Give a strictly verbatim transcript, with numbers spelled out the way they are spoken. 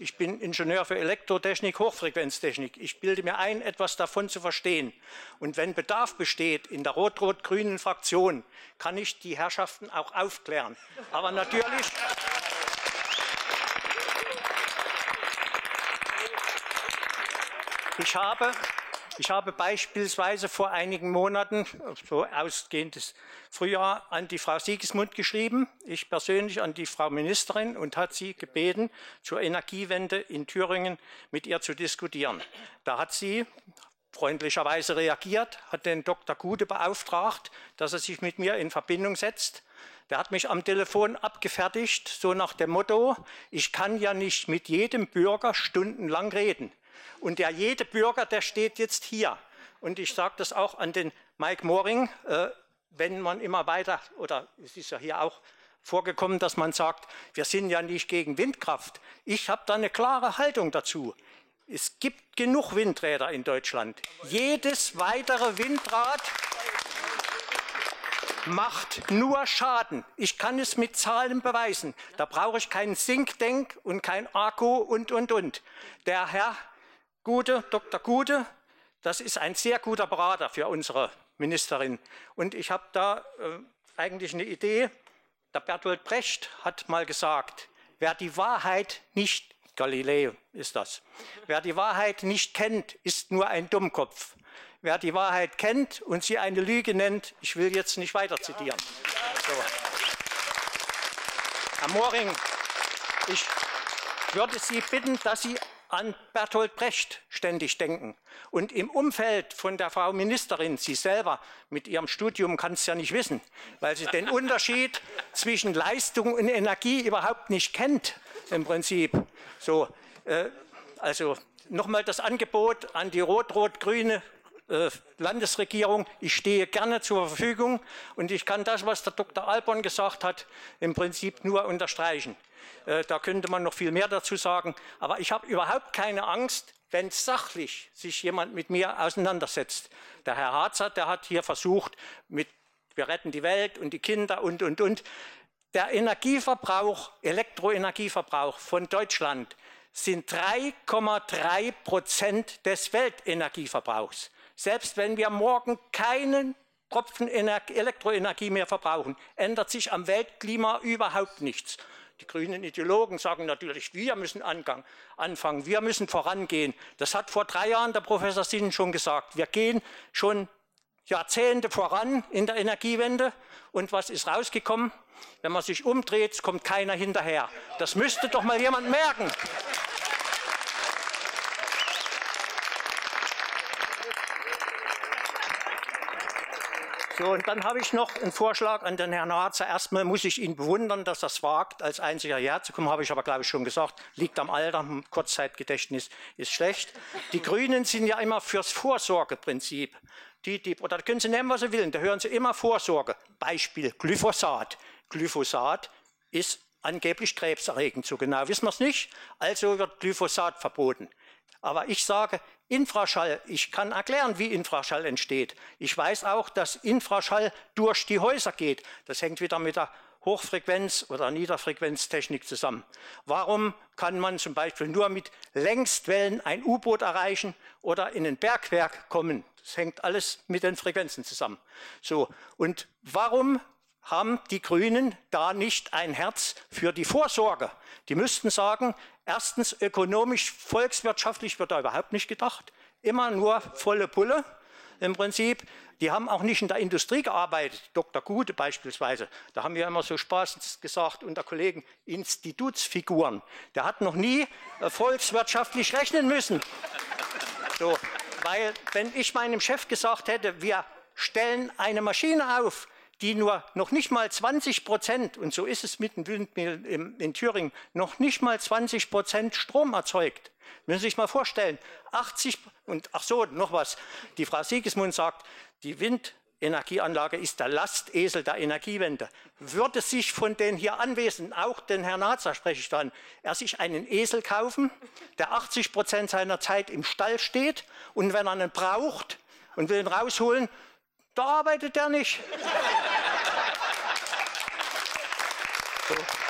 Ich bin Ingenieur für Elektrotechnik, Hochfrequenztechnik. Ich bilde mir ein, etwas davon zu verstehen. Und wenn Bedarf besteht in der rot-rot-grünen Fraktion, kann ich die Herrschaften auch aufklären. Aber natürlich... Ich habe, ich habe beispielsweise vor einigen Monaten, so ausgehendes Frühjahr, an die Frau Sigismund geschrieben, ich persönlich an die Frau Ministerin, und hat sie gebeten, zur Energiewende in Thüringen mit ihr zu diskutieren. Da hat sie freundlicherweise reagiert, hat den Doktor Gude beauftragt, dass er sich mit mir in Verbindung setzt. Der hat mich am Telefon abgefertigt, so nach dem Motto, ich kann ja nicht mit jedem Bürger stundenlang reden. Und der jede Bürger, der steht jetzt hier. Und ich sage das auch an den Mike Moring, äh, wenn man immer weiter, oder es ist ja hier auch vorgekommen, dass man sagt, wir sind ja nicht gegen Windkraft. Ich habe da eine klare Haltung dazu. Es gibt genug Windräder in Deutschland. Jedes weitere Windrad macht nur Schaden. Ich kann es mit Zahlen beweisen. Da brauche ich keinen Think Tank und kein Akku und, und, und. Der Herr Gude, Doktor Gude, das ist ein sehr guter Berater für unsere Ministerin. Und ich habe da äh, eigentlich eine Idee. Der Bertolt Brecht hat mal gesagt, wer die Wahrheit nicht, Galileo ist das, wer die Wahrheit nicht kennt, ist nur ein Dummkopf. Wer die Wahrheit kennt und sie eine Lüge nennt, ich will jetzt nicht weiter zitieren. So. Herr Moring, ich würde Sie bitten, dass Sie an Bertolt Brecht ständig denken. Und im Umfeld von der Frau Ministerin, Sie selber mit Ihrem Studium kann es ja nicht wissen, weil sie den Unterschied zwischen Leistung und Energie überhaupt nicht kennt, im Prinzip. So, äh, also nochmal das Angebot an die rot-rot-grüne äh, Landesregierung. Ich stehe gerne zur Verfügung und ich kann das, was der Doktor Alborn gesagt hat, im Prinzip nur unterstreichen. Da könnte man noch viel mehr dazu sagen. Aber ich habe überhaupt keine Angst, wenn sachlich sich jemand mit mir auseinandersetzt. Der Herr Harzer, der hat hier versucht, mit wir retten die Welt und die Kinder und, und, und. Der Energieverbrauch, Elektroenergieverbrauch von Deutschland sind drei Komma drei Prozent des Weltenergieverbrauchs. Selbst wenn wir morgen keinen Tropfen Elektroenergie mehr verbrauchen, ändert sich am Weltklima überhaupt nichts. Die grünen Ideologen sagen natürlich, wir müssen anfangen, wir müssen vorangehen. Das hat vor drei Jahren der Professor Sinn schon gesagt. Wir gehen schon Jahrzehnte voran in der Energiewende. Und was ist rausgekommen? Wenn man sich umdreht, kommt keiner hinterher. Das müsste doch mal jemand merken. So, und dann habe ich noch einen Vorschlag an den Herrn Harzer. Erstmal muss ich ihn bewundern, dass er es wagt, als einziger hierher zu kommen, habe ich aber, glaube ich, schon gesagt. Liegt am Alter, Kurzzeitgedächtnis ist schlecht. Die Grünen sind ja immer fürs Vorsorgeprinzip. Die, die, oder da können Sie nehmen, was Sie wollen, da hören Sie immer Vorsorge. Beispiel Glyphosat. Glyphosat ist angeblich krebserregend, so genau wissen wir es nicht. Also wird Glyphosat verboten. Aber ich sage, Infraschall, ich kann erklären, wie Infraschall entsteht. Ich weiß auch, dass Infraschall durch die Häuser geht. Das hängt wieder mit der Hochfrequenz- oder Niederfrequenztechnik zusammen. Warum kann man zum Beispiel nur mit Längstwellen ein U-Boot erreichen oder in ein Bergwerk kommen? Das hängt alles mit den Frequenzen zusammen. So, und warum haben die Grünen da nicht ein Herz für die Vorsorge? Die müssten sagen, erstens ökonomisch, volkswirtschaftlich wird da überhaupt nicht gedacht. Immer nur volle Pulle im Prinzip. Die haben auch nicht in der Industrie gearbeitet. Doktor Gude beispielsweise, da haben wir immer so Spaß gesagt unter Kollegen, Institutsfiguren. Der hat noch nie äh, volkswirtschaftlich rechnen müssen. So, weil wenn ich meinem Chef gesagt hätte, wir stellen eine Maschine auf, die nur noch nicht mal zwanzig Prozent, und so ist es mit dem Windmill in Thüringen, noch nicht mal zwanzig Prozent Strom erzeugt. Müssen Sie sich mal vorstellen, achtzig, und ach so, noch was, die Frau Sigismund sagt, die Windenergieanlage ist der Lastesel der Energiewende. Würde sich von den hier Anwesenden, auch den Herrn Harzer spreche ich dann, er sich einen Esel kaufen, der achtzig Prozent seiner Zeit im Stall steht und wenn er einen braucht und will ihn rausholen, da arbeitet er nicht. So.